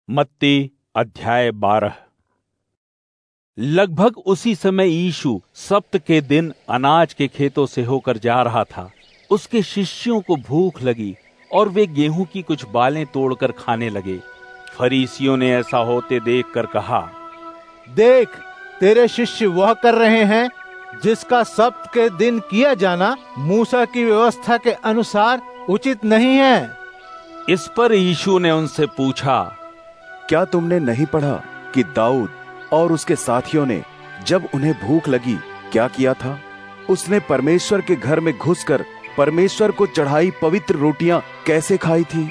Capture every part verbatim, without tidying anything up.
मत्ती अध्याय बारह। लगभग उसी समय यीशु सप्त के दिन अनाज के खेतों से होकर जा रहा था। उसके शिष्यों को भूख लगी और वे गेहूं की कुछ बालें तोड़कर खाने लगे। फरीसियों ने ऐसा होते देखकर कहा, देख, तेरे शिष्य वह कर रहे हैं जिसका सप्त के दिन किया जाना मूसा की व्यवस्था के अनुसार उचित नहीं है। इस पर यीशु ने उनसे पूछा, क्या तुमने नहीं पढ़ा कि दाऊद और उसके साथियों ने जब उन्हें भूख लगी क्या किया था? उसने परमेश्वर के घर में घुसकर परमेश्वर को चढ़ाई पवित्र रोटियां कैसे खाई थी?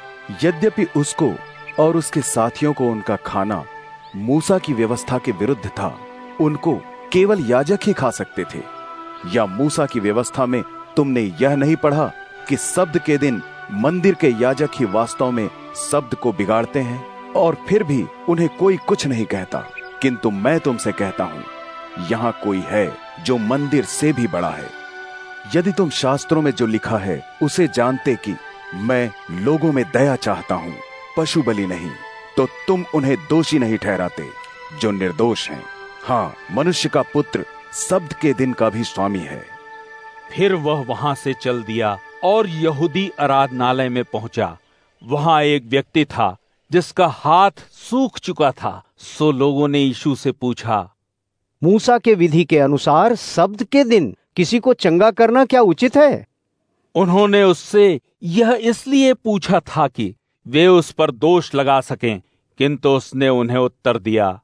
यद्यपि उसको और उसके साथियों को उनका खाना मूसा की व्यवस्था के विरुद्ध था, उनको केवल याजक ही खा सकते थे। या मूसा की व्यवस्था में तुमने यह नहीं पढ़ा कि सब्त के दिन मंदिर के याजक ही वास्तव में शब्द को बिगाड़ते हैं और फिर भी उन्हें कोई कुछ नहीं कहता। किंतु मैं तुमसे कहता हूं, यहां कोई है जो मंदिर से भी बड़ा है। यदि तुम शास्त्रों में जो लिखा है उसे जानते कि मैं लोगों में दया चाहता हूं, पशु बलि नहीं, तो तुम उन्हें दोषी नहीं ठहराते जो निर्दोष हैं। हाँ, मनुष्य का पुत्र सब्त के दिन का भी स्वामी है। फिर वह वहां से चल दिया और यहूदी आराधनालय में पहुंचा। वहां एक व्यक्ति था जिसका हाथ सूख चुका था। सो लोगों ने यीशु से पूछा, मूसा के विधि के अनुसार सब्त के दिन किसी को चंगा करना क्या उचित है? उन्होंने उससे यह इसलिए पूछा था कि वे उस पर दोष लगा सकें, किंतु उसने उन्हें उत्तर दिया,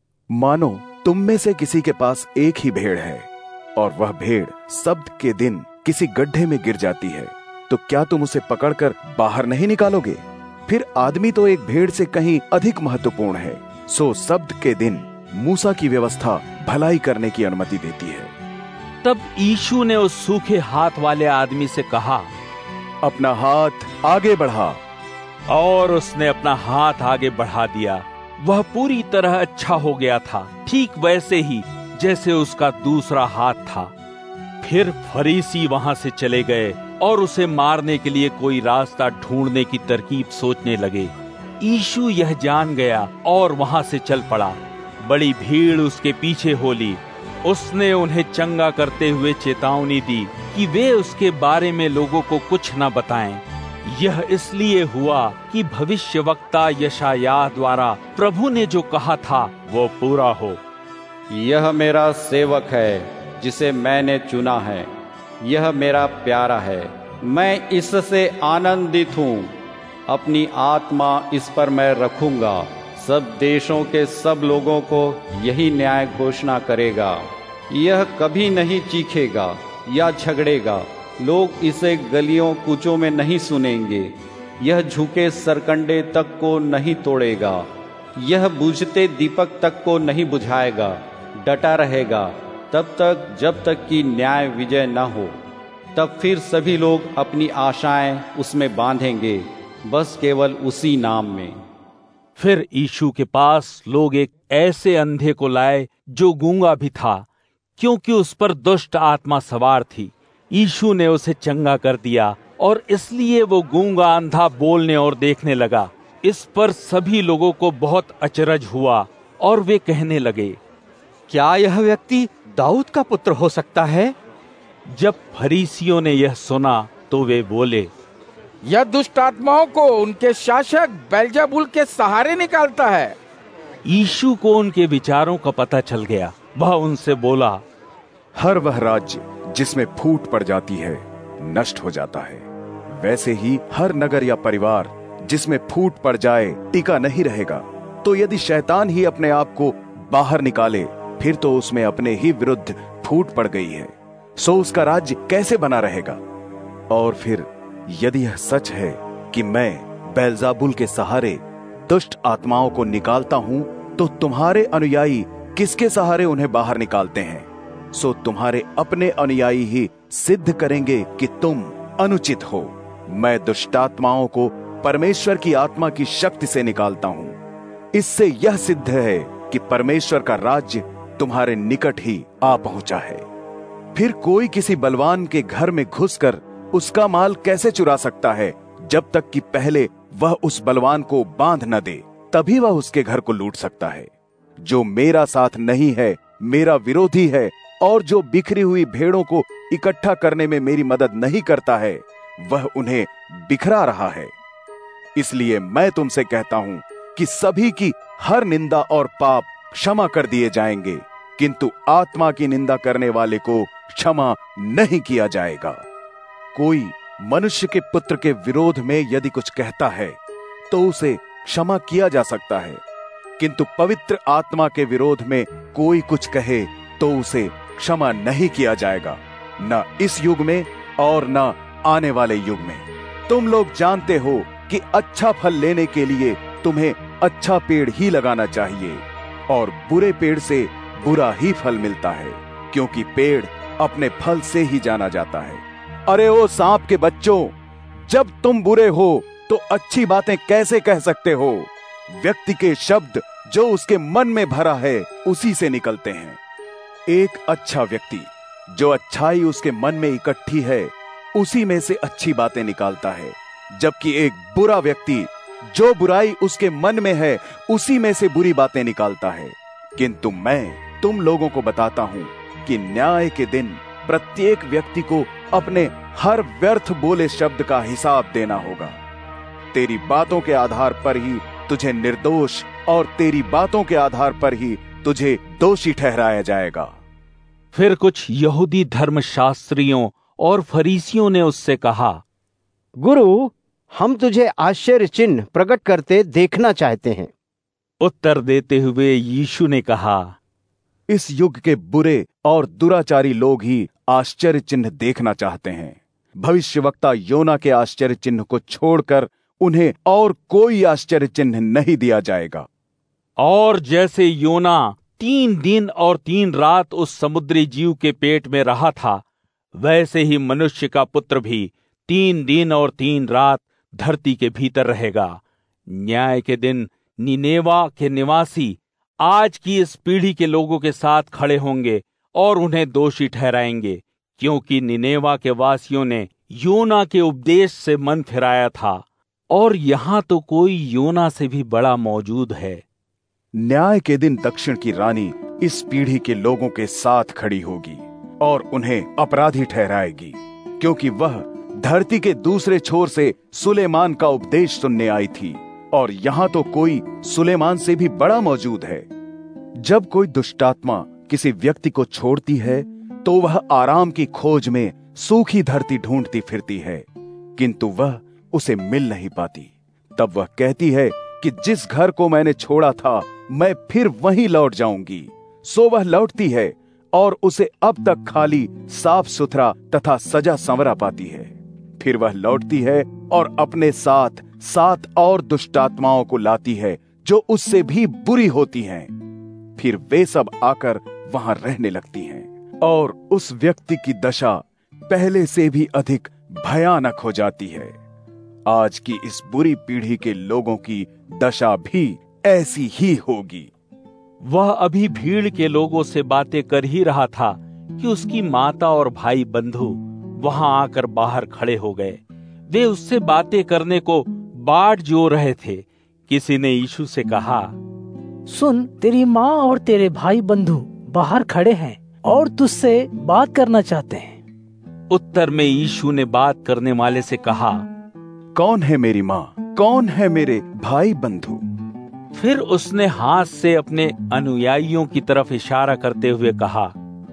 मानो तुम में से किसी के पास एक ही भेड़ है और वह भेड़ सब्त के दिन किसी गड्ढे में गिर जाती है, तो क्या तुम उसे पकड़कर बाहर नहीं निकालोगे? फिर आदमी तो एक भेड़ से कहीं अधिक महत्वपूर्ण है। सो सब्त के दिन मूसा की व्यवस्था भलाई करने की अनुमति देती है। तब यीशु ने उस सूखे हाथ वाले आदमी से कहा, अपना हाथ आगे बढ़ा। और उसने अपना हाथ आगे बढ़ा दिया। वह पूरी तरह अच्छा हो गया था, ठीक वैसे ही जैसे उसका दूसरा हाथ था। फिर फरीसी वहां से चले गए और उसे मारने के लिए कोई रास्ता ढूंढने की तरकीब सोचने लगे। यीशु यह जान गया और वहां से चल पड़ा। बड़ी भीड़ उसके पीछे हो ली। उसने उन्हें चंगा करते हुए चेतावनी दी कि वे उसके बारे में लोगों को कुछ न बताएं। यह इसलिए हुआ कि भविष्यवक्ता यशायाह द्वारा प्रभु ने जो कहा था वो पूरा हो। यह मेरा सेवक है जिसे मैंने चुना है, यह मेरा प्यारा है, मैं इससे आनंदित हूँ। अपनी आत्मा इस पर मैं रखूंगा। सब देशों के सब लोगों को यही न्याय घोषणा करेगा। यह कभी नहीं चीखेगा या झगड़ेगा। लोग इसे गलियों कूचों में नहीं सुनेंगे। यह झुके सरकंडे तक को नहीं तोड़ेगा। यह बुझते दीपक तक को नहीं बुझाएगा। डटा रहेगा तब तक जब तक कि न्याय विजय न हो। तब फिर सभी लोग अपनी आशाएं उसमें बांधेंगे, बस केवल उसी नाम में। फिर यीशु के पास लोग एक ऐसे अंधे को लाए जो गूंगा भी था, क्योंकि उस पर दुष्ट आत्मा सवार थी। यीशु ने उसे चंगा कर दिया और इसलिए वो गूंगा अंधा बोलने और देखने लगा। इस पर सभी लोगों को बहुत अचरज हुआ और वे कहने लगे, क्या यह व्यक्ति दाऊद का पुत्र हो सकता है? जब फरीसियों ने यह सुना तो वे बोले, यह दुष्ट आत्माओं को उनके शासक बेल्जेबुल के सहारे निकालता है। यीशु को उनके विचारों का पता चल गया। वह उनसे बोला, हर वह राज्य जिसमें फूट पड़ जाती है नष्ट हो जाता है। वैसे ही हर नगर या परिवार जिसमें फूट पड़ जाए टिका नहीं रहेगा। तो यदि शैतान ही अपने आप को बाहर निकाले, फिर तो उसमें अपने ही विरुद्ध फूट पड़ गई है। सो उसका राज्य कैसे बना रहेगा? और फिर यदि यह सच है कि मैं बेल्जेबुल के सहारे दुष्ट आत्माओं को निकालता हूं, तो तुम्हारे अनुयायी किसके सहारे उन्हें बाहर निकालते हैं? सो तुम्हारे अपने अनुयायी ही सिद्ध करेंगे कि तुम अनुचित हो। मैं दुष्टात्माओं को परमेश्वर की आत्मा की शक्ति से निकालता हूं। इससे यह सिद्ध है कि परमेश्वर का राज्य तुम्हारे निकट ही आ पहुंचा है। फिर कोई किसी बलवान के घर में घुसकर उसका माल कैसे चुरा सकता है, जब तक कि पहले वह उस बलवान को बांध न दे? तभी वह उसके घर को लूट सकता है। जो मेरा साथ नहीं है मेरा विरोधी है, और जो बिखरी हुई भेड़ों को इकट्ठा करने में मेरी मदद नहीं करता है वह उन्हें बिखरा रहा है। इसलिए मैं तुमसे कहता हूं कि सभी की हर निंदा और पाप क्षमा कर दिए जाएंगे, किंतु आत्मा की निंदा करने वाले को क्षमा नहीं किया जाएगा। कोई मनुष्य के पुत्र के विरोध में यदि कुछ कहता है तो उसे क्षमा किया जा सकता है, किंतु पवित्र आत्मा के विरोध में कोई कुछ कहे तो उसे क्षमा नहीं किया जाएगा, न इस युग में और न आने वाले युग में। तुम लोग जानते हो कि अच्छा फल लेने के लिए तुम्हें अच्छा पेड़ ही लगाना चाहिए, और बुरे पेड़ से बुरा ही फल मिलता है, क्योंकि पेड़ अपने फल से ही जाना जाता है। अरे ओ सांप के बच्चों, जब तुम बुरे हो तो अच्छी बातें कैसे कह सकते हो? व्यक्ति के शब्द जो उसके मन में भरा है उसी से निकलते हैं। एक अच्छा व्यक्ति जो अच्छाई उसके मन में इकट्ठी है उसी में से अच्छी बातें निकालता है, जबकि एक बुरा व्यक्ति जो बुराई उसके मन में है उसी में से बुरी बातें निकालता है। किंतु मैं तुम लोगों को बताता हूं कि न्याय के दिन प्रत्येक व्यक्ति को अपने हर व्यर्थ बोले शब्द का हिसाब देना होगा। तेरी बातों के आधार पर ही तुझे निर्दोष और तेरी बातों के आधार पर ही तुझे दोषी ठहराया जाएगा। फिर कुछ यहूदी धर्मशास्त्रियों और फरीसियों ने उससे कहा, गुरु, हम तुझे आश्चर्य चिन्ह प्रकट करते देखना चाहते हैं। उत्तर देते हुए यीशु ने कहा, इस युग के बुरे और दुराचारी लोग ही आश्चर्य चिन्ह देखना चाहते हैं। भविष्यवक्ता योना के आश्चर्य चिन्ह को छोड़कर उन्हें और कोई आश्चर्य चिन्ह नहीं दिया जाएगा। और जैसे योना तीन दिन और तीन रात उस समुद्री जीव के पेट में रहा था, वैसे ही मनुष्य का पुत्र भी तीन दिन और तीन रात धरती के भीतर रहेगा। न्याय के दिन निनेवा के निवासी आज की इस पीढ़ी के लोगों के साथ खड़े होंगे और उन्हें दोषी ठहराएंगे, क्योंकि निनेवा के वासियों ने योना के उपदेश से मन फिराया था, और यहां तो कोई योना से भी बड़ा मौजूद है। न्याय के दिन दक्षिण की रानी इस पीढ़ी के लोगों के साथ खड़ी होगी और उन्हें अपराधी ठहराएगी, क्योंकि वह धरती के दूसरे छोर से सुलेमान का उपदेश सुनने आई थी, और यहां तो कोई सुलेमान से भी बड़ा मौजूद है। जब कोई दुष्टात्मा किसी व्यक्ति को छोड़ती है तो वह आराम की खोज में सूखी धरती ढूंढती फिरती है, किंतु वह उसे मिल नहीं पाती। तब वह कहती है कि जिस घर को मैंने छोड़ा था मैं फिर वहीं लौट जाऊंगी। सो वह लौटती है और उसे अब तक खाली, साफ सुथरा तथा सजा संवरा पाती है। फिर वह लौटती है और अपने साथ सात और दुष्टात्माओं को लाती है जो उससे भी बुरी होती हैं। फिर वे सब आकर वहां रहने लगती हैं, और उस व्यक्ति की दशा पहले से भी अधिक भयानक हो जाती है। आज की इस बुरी पीढ़ी के लोगों की दशा भी ऐसी ही होगी। वह अभी भीड़ के लोगों से बातें कर ही रहा था कि उसकी माता और भाई बंधु वहां आकर बाहर खड़े हो गए। वे उससे बातें करने को बाट जो रहे थे। किसी ने यीशु से कहा, सुन, तेरी माँ और तेरे भाई बंधु बाहर खड़े हैं और तुझसे बात करना चाहते हैं। उत्तर में यीशु ने बात करने वाले से कहा, कौन है मेरी माँ, कौन है मेरे भाई बंधु? फिर उसने हाथ से अपने अनुयायियों की तरफ इशारा करते हुए कहा,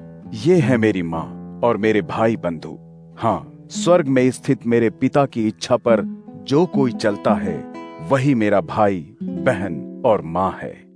ये है मेरी माँ और मेरे भाई बंधु। हाँ, स्वर्ग में स्थित मेरे पिता की इच्छा पर जो कोई चलता है वही मेरा भाई, बहन और माँ है।